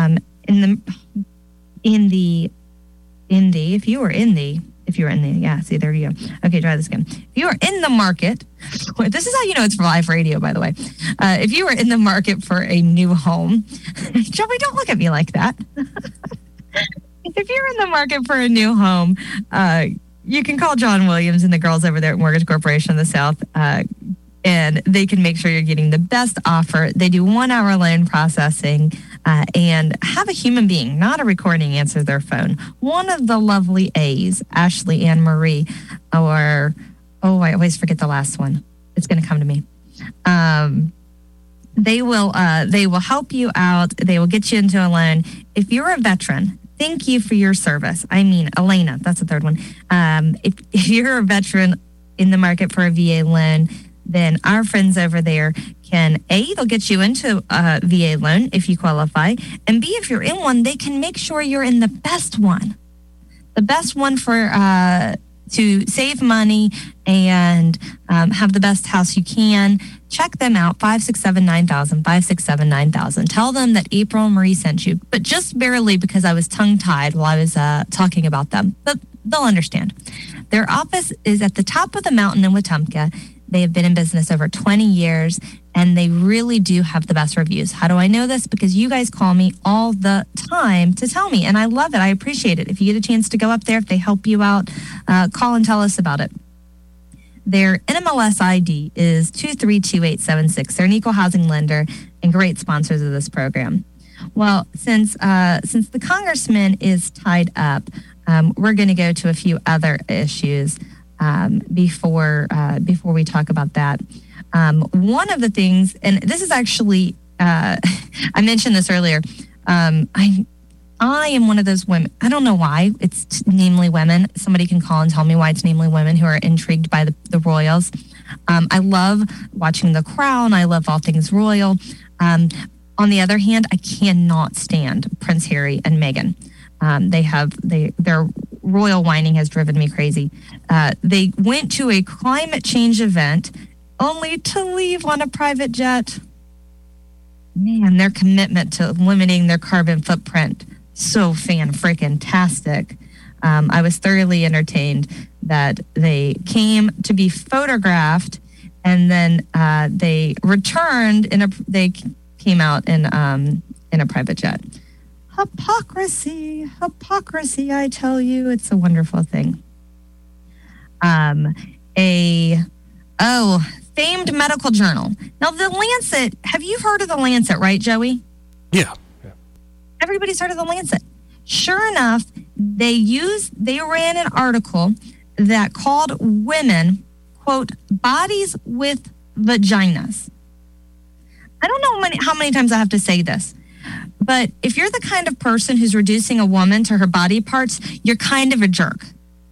see, there you go. Okay, try this again. If you are in the market, this is how you know it's live radio, by the way. If you are in the market for a new home, Joey, don't look at me like that. If you're in the market for a new home, you can call John Williams and the girls over there at Mortgage Corporation of the South, and they can make sure you're getting the best offer. They do 1 hour loan processing and have a human being, not a recording, answer their phone. One of the lovely A's, Ashley Ann Marie, I always forget the last one. It's going to come to me. They will help you out. They will get you into a loan. If you're a veteran, thank you for your service. I mean, Elena, that's the third one. If you're a veteran in the market for a VA loan, then our friends over there can, A, they'll get you into a VA loan if you qualify, and B, if you're in one, they can make sure you're in the best one. The best one for to save money and have the best house you can. Check them out, 567-9000, 567-9000. Tell them that April and Marie sent you, but just barely because I was tongue-tied while I was talking about them. But they'll understand. Their office is at the top of the mountain in Wetumpka. They have been in business over 20 years, and they really do have the best reviews. How do I know this? Because you guys call me all the time to tell me, and I love it. I appreciate it. If you get a chance to go up there, if they help you out, call and tell us about it. Their NMLS ID is 232876. They're an equal housing lender and great sponsors of this program. Well, since the congressman is tied up, we're going to go to a few other issues before we talk about that. One of the things, and this is actually, I mentioned this earlier. I am one of those women. I don't know why it's namely women. Somebody can call and tell me why it's namely women who are intrigued by the royals. I love watching The Crown. I love all things royal. On the other hand, I cannot stand Prince Harry and Meghan. Their royal whining has driven me crazy. They went to a climate change event only to leave on a private jet. Man, their commitment to limiting their carbon footprint, so fan-freaking-tastic. I was thoroughly entertained that they came to be photographed, and then they returned they came out in a private jet. Hypocrisy, I tell you, it's a wonderful thing. Famed medical journal. Now, the Lancet, have you heard of the Lancet, right, Joey? Yeah. Everybody's heard of the Lancet. Sure enough, they ran an article that called women, quote, bodies with vaginas. I don't know how many times I have to say this, but if you're the kind of person who's reducing a woman to her body parts, you're kind of a jerk.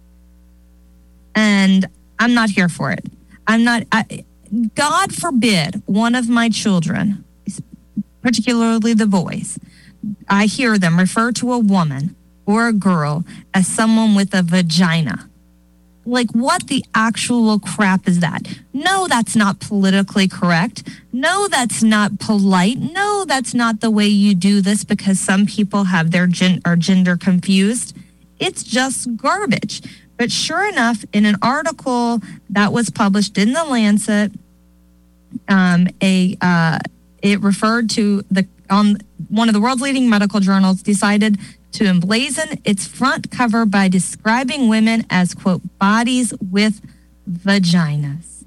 And I'm not here for it. God forbid one of my children, particularly the boys, I hear them refer to a woman or a girl as someone with a vagina. Like, what the actual crap is that? No, that's not politically correct. No, that's not polite. No, that's not the way you do this because some people have their gender confused. It's just garbage. But sure enough, in an article that was published in the Lancet, it referred to the on one of the world's leading medical journals, decided to emblazon its front cover by describing women as, quote, bodies with vaginas.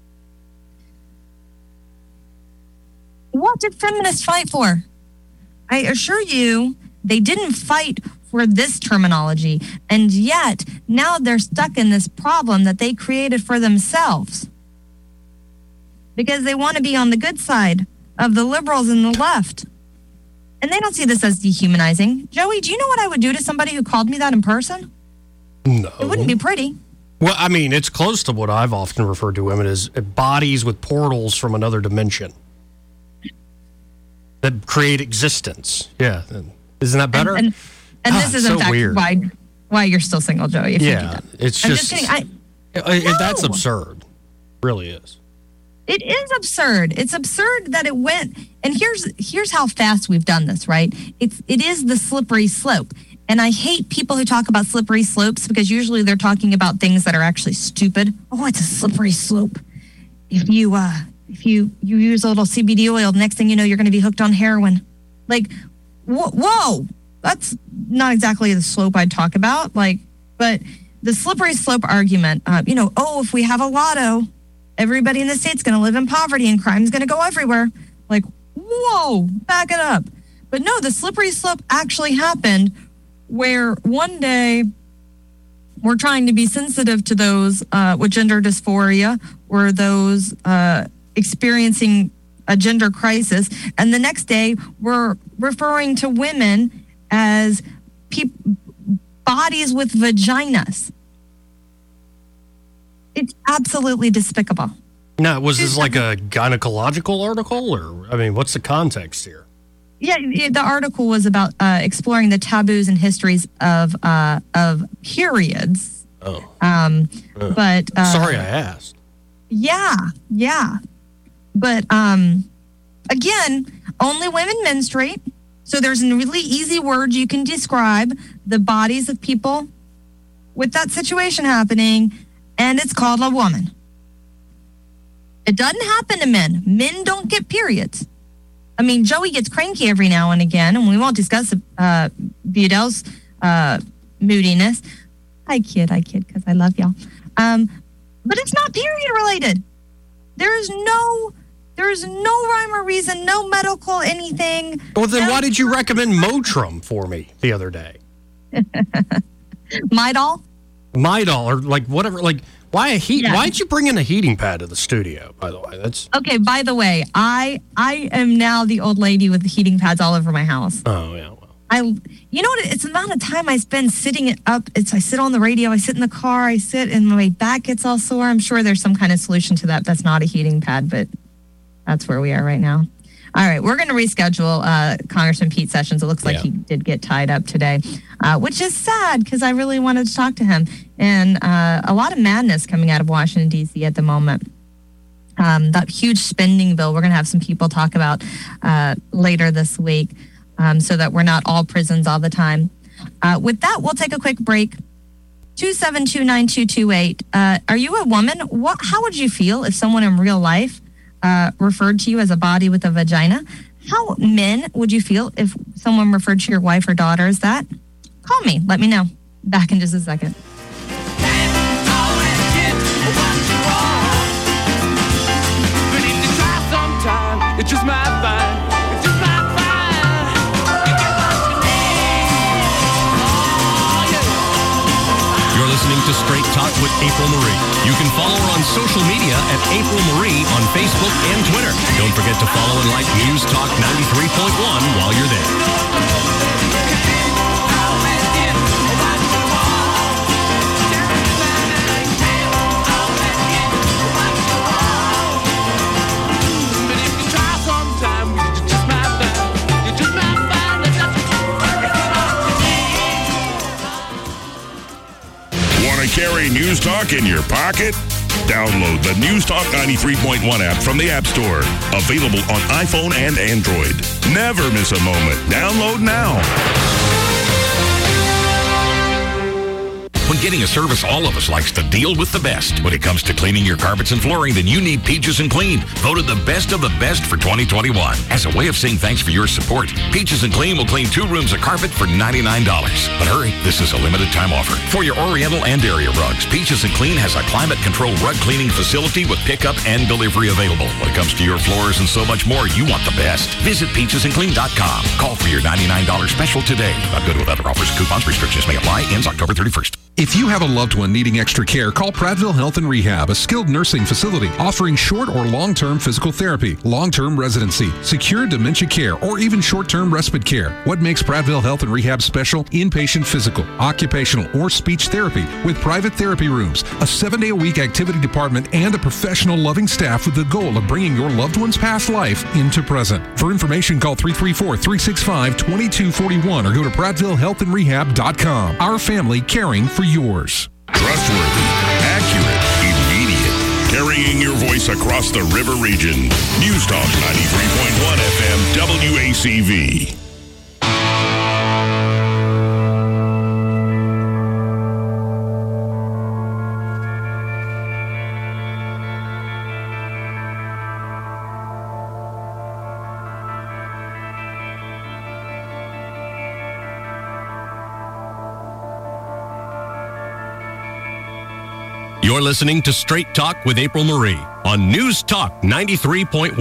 What did feminists fight for? I assure you, they didn't fight for this terminology. And yet, now they're stuck in this problem that they created for themselves. Because they want to be on the good side of the liberals and the left. And they don't see this as dehumanizing. Joey, do you know what I would do to somebody who called me that in person? No. It wouldn't be pretty. Well, I mean, it's close to what I've often referred to women as bodies with portals from another dimension that create existence. Yeah. Isn't that better? And this is, in fact, weird. why you're still single, Joey. If you do that. It's I'm just kidding. that's absurd. It really is. It is absurd. It's absurd that it went. And here's how fast we've done this, right? It is the slippery slope. And I hate people who talk about slippery slopes because usually they're talking about things that are actually stupid. Oh, it's a slippery slope. If you use a little CBD oil, the next thing you know, you're going to be hooked on heroin. Like, whoa, that's not exactly the slope I'd talk about. But the slippery slope argument, if we have a lotto, everybody in the state's going to live in poverty and crime's going to go everywhere. Like, whoa, back it up. But no, the slippery slope actually happened where one day we're trying to be sensitive to those with gender dysphoria or those experiencing a gender crisis. And the next day we're referring to women as bodies with vaginas. It's absolutely despicable. Now, was this like a gynecological article, or what's the context here? Yeah, the article was about exploring the taboos and histories of periods. Oh. But sorry, I asked. Yeah. But again, only women menstruate, so there's a really easy word you can describe the bodies of people with that situation happening. And it's called a woman. It doesn't happen to men. Men don't get periods. Joey gets cranky every now and again, and we won't discuss Budel's moodiness. I kid, because I love y'all. But it's not period related. There is no rhyme or reason, no medical anything. Well, then why did you recommend Motrin for me the other day? Midol, or whatever. Why a heat? Yeah. Why did you bring in a heating pad to the studio? By the way, that's okay. By the way, I am now the old lady with the heating pads all over my house. Oh yeah. Well, it's the amount of time I spend sitting up. I sit on the radio. I sit in the car. I sit, and my back gets all sore. I'm sure there's some kind of solution to that. That's not a heating pad, but that's where we are right now. All right, we're going to reschedule Congressman Pete Sessions. It looks like he did get tied up today, which is sad because I really wanted to talk to him. And a lot of madness coming out of Washington, D.C. at the moment. That huge spending bill we're going to have some people talk about later this week so that we're not all prisons all the time. With that, we'll take a quick break. 272-9228. Are you a woman? How would you feel if someone in real life referred to you as a body with a vagina? How men would you feel if someone referred to your wife or daughter as that? Call me. Let me know. Back in just a second. It's just my fine. It's just my fine. You get what you need. Oh, yeah. You're listening to Straight Talk with April Marie. You can follow her on social media at April Marie on Facebook and Twitter. Don't forget to follow and like News Talk 93.1 while you're there. Carry News Talk in your pocket? Download the News Talk 93.1 app from the App Store. Available on iPhone and Android. Never miss a moment. Download now. When getting a service all of us likes to deal with the best. When it comes to cleaning your carpets and flooring, then you need Peaches and Clean, voted the best of the best for 2021. As a way of saying thanks for your support, Peaches and Clean will clean 2 rooms of carpet for $99. But hurry, this is a limited time offer. For your Oriental and area rugs, Peaches and Clean has a climate-controlled rug cleaning facility with pickup and delivery available. When it comes to your floors and so much more, you want the best. Visit peachesandclean.com. Call for your $99 special today. Not good with other offers. Coupons, restrictions may apply. Ends October 31st. If you have a loved one needing extra care, call Prattville Health and Rehab, a skilled nursing facility offering short or long-term physical therapy, long-term residency, secure dementia care, or even short-term respite care. What makes Prattville Health and Rehab special? Inpatient physical, occupational, or speech therapy with private therapy rooms, a 7-day-a-week activity department, and a professional, loving staff with the goal of bringing your loved one's past life into present. For information, call 334-365-2241 or go to PrattvilleHealthAndRehab.com. Our family caring for yours. Trustworthy, accurate, immediate. Carrying your voice across the river region. News Talk 93.1 FM WACV. You're listening to Straight Talk with April Marie on News Talk 93.1.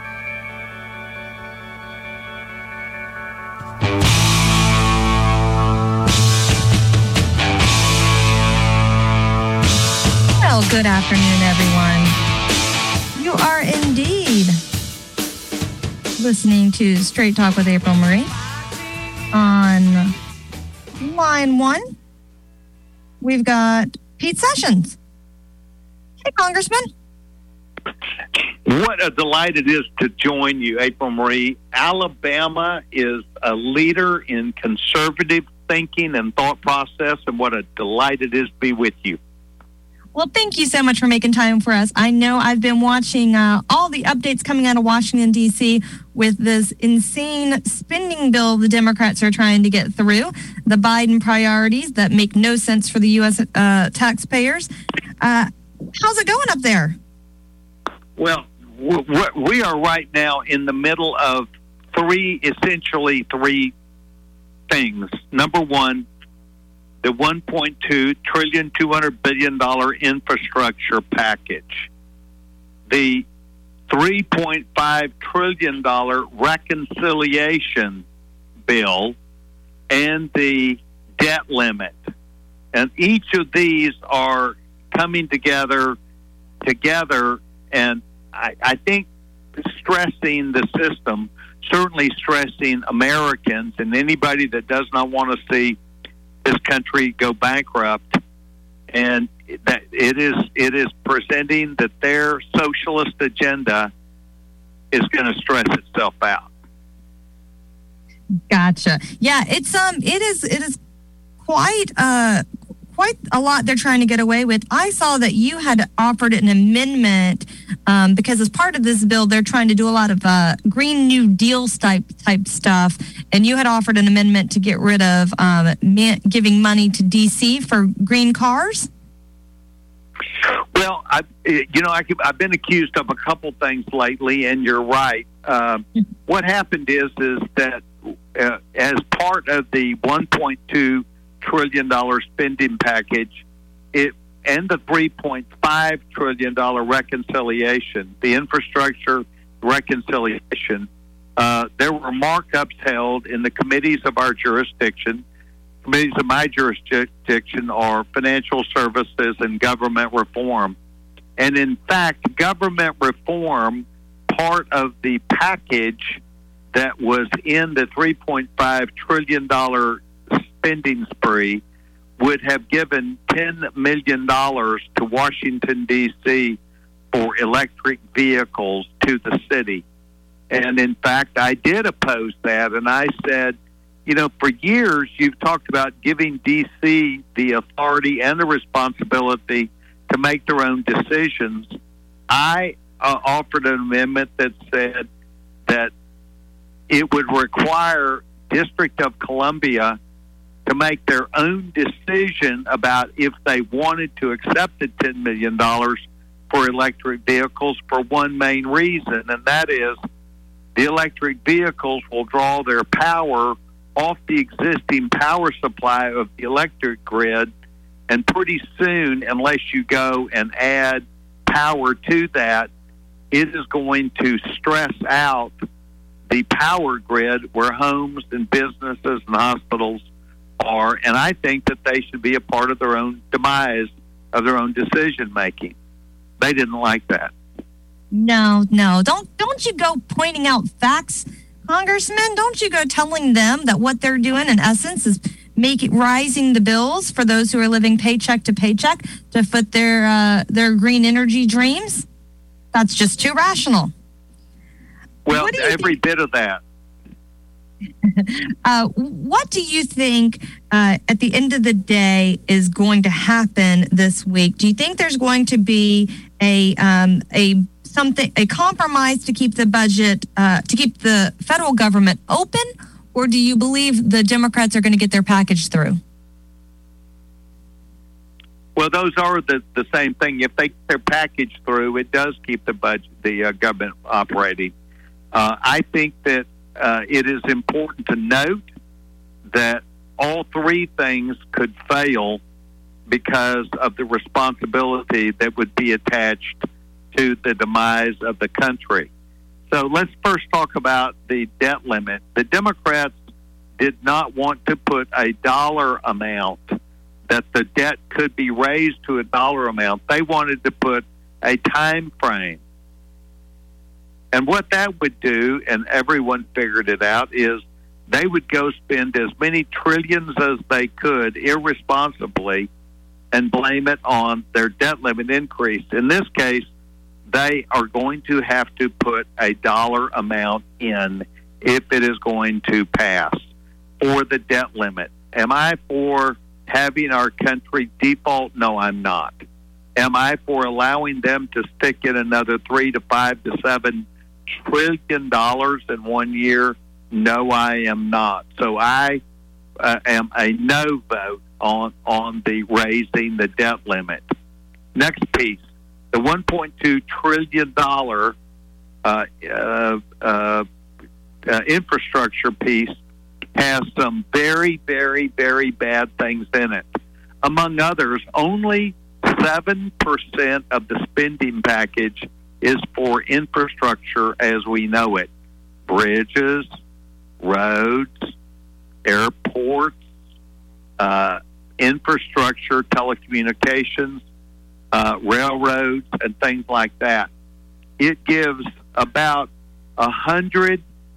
Well, good afternoon, everyone. You are indeed listening to Straight Talk with April Marie. On line 1, we've got Pete Sessions. Hey, Congressman. What a delight it is to join you, April Marie. Alabama is a leader in conservative thinking and thought process, and what a delight it is to be with you. Well, thank you so much for making time for us. I know I've been watching all the updates coming out of Washington, D.C. with this insane spending bill the Democrats are trying to get through, the Biden priorities that make no sense for the U.S. Taxpayers. How's it going up there? Well, we are right now in the middle of essentially three things. Number one, the $1.2 trillion, $200 billion infrastructure package, the $3.5 trillion reconciliation bill, and the debt limit. And each of these are coming together, and I think stressing the system, certainly stressing Americans and anybody that does not want to see this country go bankrupt, and that it is presenting that their socialist agenda is going to stress itself out. Gotcha. Yeah, it is quite a lot they're trying to get away with. I saw that you had offered an amendment because as part of this bill, they're trying to do a lot of Green New Deal type stuff, and you had offered an amendment to get rid of giving money to D.C. for green cars. Well, I've been accused of a couple things lately, and you're right. What happened is that as part of the $1.2 trillion spending package, and the $3.5 trillion reconciliation, the infrastructure reconciliation, there were markups held in the committees of our jurisdiction. Committees of my jurisdiction are financial services and government reform. And in fact, government reform, part of the package that was in the $3.5 trillion spending spree, would have given $10 million to Washington, D.C. for electric vehicles to the city. And in fact, I did oppose that, and I said, for years you've talked about giving D.C. the authority and the responsibility to make their own decisions. I offered an amendment that said that it would require District of Columbia to make their own decision about if they wanted to accept the $10 million for electric vehicles for one main reason, and that is the electric vehicles will draw their power off the existing power supply of the electric grid, and pretty soon, unless you go and add power to that, it is going to stress out the power grid where homes and businesses and hospitals are, and I think that they should be a part of their own demise, of their own decision making. They didn't like that. No. Don't you go pointing out facts, Congressman. Don't you go telling them that what they're doing, in essence, is rising the bills for those who are living paycheck to paycheck to foot their green energy dreams? That's just too rational. Well, every bit of that. What do you think at the end of the day is going to happen this week? Do you think there's going to be a compromise to keep the budget, to keep the federal government open, or do you believe the Democrats are going to get their package through? Well, those are the same thing. If they get their package through, it does keep the budget, the government operating. I think that it is important to note that all three things could fail because of the responsibility that would be attached to the demise of the country. So let's first talk about the debt limit. The Democrats did not want to put a dollar amount that the debt could be raised to a dollar amount. They wanted to put a time frame. And what that would do, and everyone figured it out, is they would go spend as many trillions as they could irresponsibly and blame it on their debt limit increase. In this case, they are going to have to put a dollar amount in if it is going to pass for the debt limit. Am I for having our country default? No, I'm not. Am I for allowing them to stick in another $3 to $5 to $7 trillion in 1 year? No, I am not. So I am a no vote on the raising the debt limit. Next piece, the $1.2 trillion infrastructure piece has some very, very, very bad things in it. Among others, only 7% of the spending package is for infrastructure as we know it. Bridges, roads, airports, infrastructure, telecommunications, railroads, and things like that. It gives about $100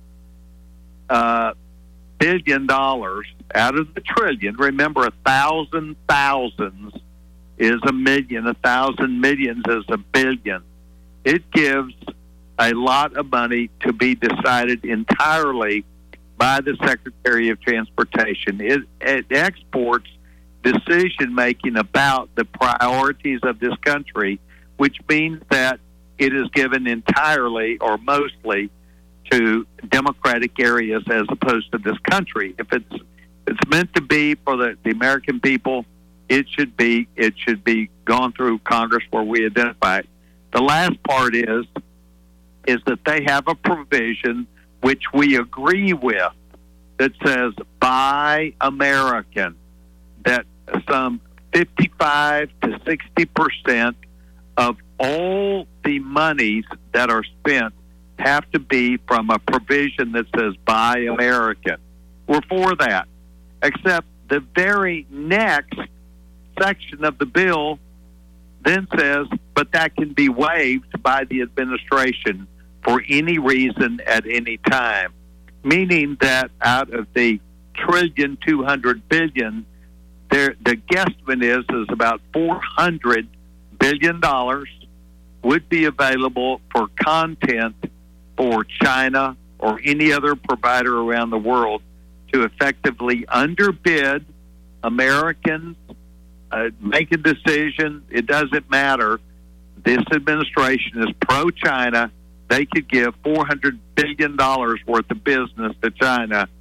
billion out of the trillion. Remember, 1,000 thousands is a million. 1,000 millions is a billion. It gives a lot of money to be decided entirely by the Secretary of Transportation. It exports decision-making about the priorities of this country, which means that it is given entirely or mostly to Democratic areas as opposed to this country. If it's meant to be for the American people, it should be gone through Congress where we identify it. The last part is that they have a provision which we agree with that says buy American, that some 55 to 60% of all the monies that are spent have to be from a provision that says buy American. We're for that, except the very next section of the bill then says, but that can be waived by the administration for any reason at any time, meaning that out of the $1.2 trillion, the guesstimate is about $400 billion would be available for content for China or any other provider around the world to effectively underbid Americans, make a decision. It doesn't matter. This administration is pro-China. They could give $400 billion worth of business to China.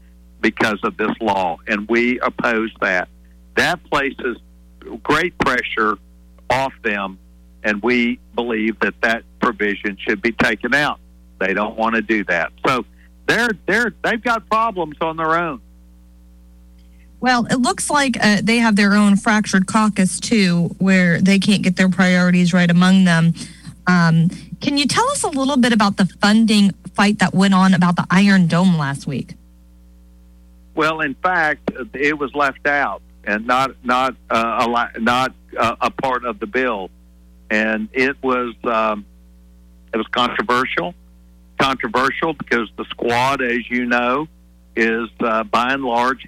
because of this law, and we oppose that. That places great pressure off them, and we believe that that provision should be taken out. They don't want to do that. So they've got problems on their own. Well, it looks like they have their own fractured caucus, too, where they can't get their priorities right among them. Can you tell us a little bit about the funding fight that went on about the Iron Dome last week? Well, in fact, it was left out and not a part of the bill, and it was controversial. Controversial because the squad, as you know, is by and large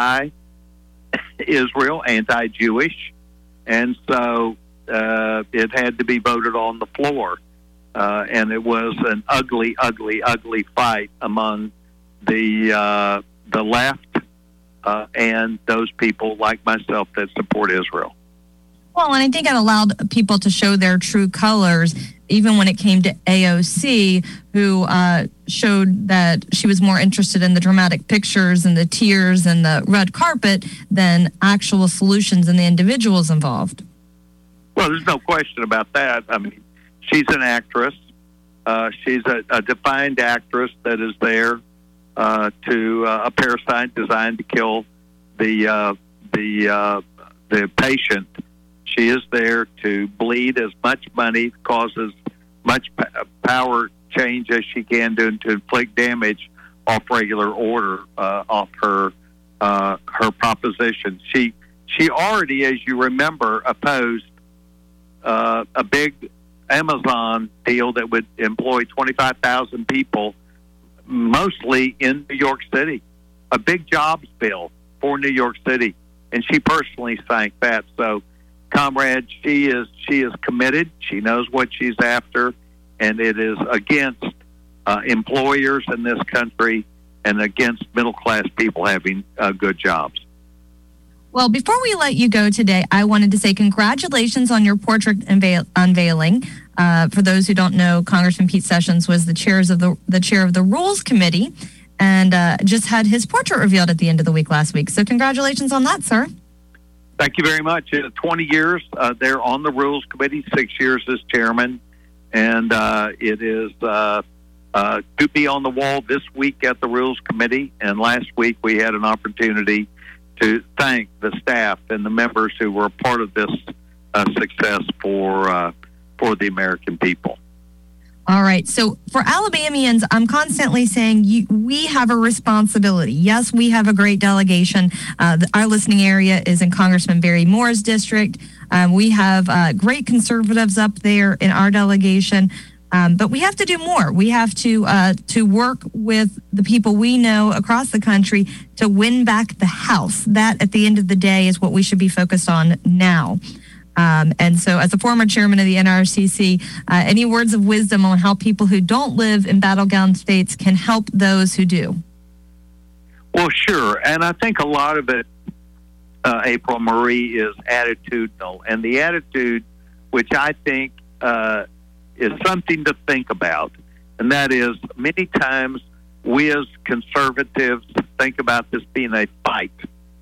anti-Israel, anti-Jewish, and so it had to be voted on the floor, and it was an ugly, ugly, ugly fight among the left and those people like myself that support Israel. Well, and I think it allowed people to show their true colors, even when it came to AOC, who showed that she was more interested in the dramatic pictures and the tears and the red carpet than actual solutions and the individuals involved. Well, there's no question about that. I mean, she's an actress. She's a defined actress that is there to a parasite designed to kill the patient. She is there to bleed as much money, cause as much power change as she can do to inflict damage off regular order, off her proposition. She already, as you remember, opposed a big Amazon deal that would employ 25,000 people, mostly in New York City, a big jobs bill for New York City, and she personally sank that. So, comrade, she is committed. She knows what she's after, and it is against employers in this country and against middle-class people having good jobs. Well, before we let you go today, I wanted to say congratulations on your portrait unveiling. For those who don't know, Congressman Pete Sessions was the chair of the Rules Committee, and just had his portrait revealed at the end of the week last week. So congratulations on that, sir. Thank you very much. 20 years there on the Rules Committee, 6 years as chairman, and it is to be on the wall this week at the Rules Committee. And last week we had an opportunity to thank the staff and the members who were a part of this success for the American people. All right. So for Alabamians, I'm constantly saying we have a responsibility. Yes, we have a great delegation. Our listening area is in Congressman Barry Moore's district. We have great conservatives up there in our delegation. But we have to do more. We have to work with the people we know across the country to win back the House. That, at the end of the day, is what we should be focused on now. And so as a former chairman of the NRCC, any words of wisdom on how people who don't live in battleground states can help those who do? Well, sure. And I think a lot of it, April Marie, is attitudinal. And the attitude, which I think is something to think about, and that is many times we as conservatives think about this being a fight.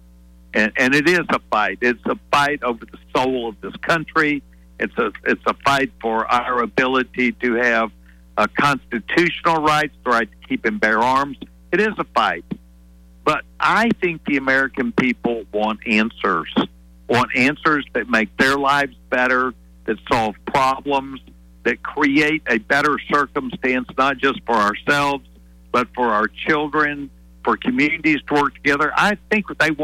And it is a fight. It's a fight over the soul of this country. It's a fight for our ability to have constitutional rights, the right to keep and bear arms. It is a fight. But I think the American people want answers that make their lives better, that solve problems, that create a better circumstance, not just for ourselves, but for our children, for communities to work together. I think they want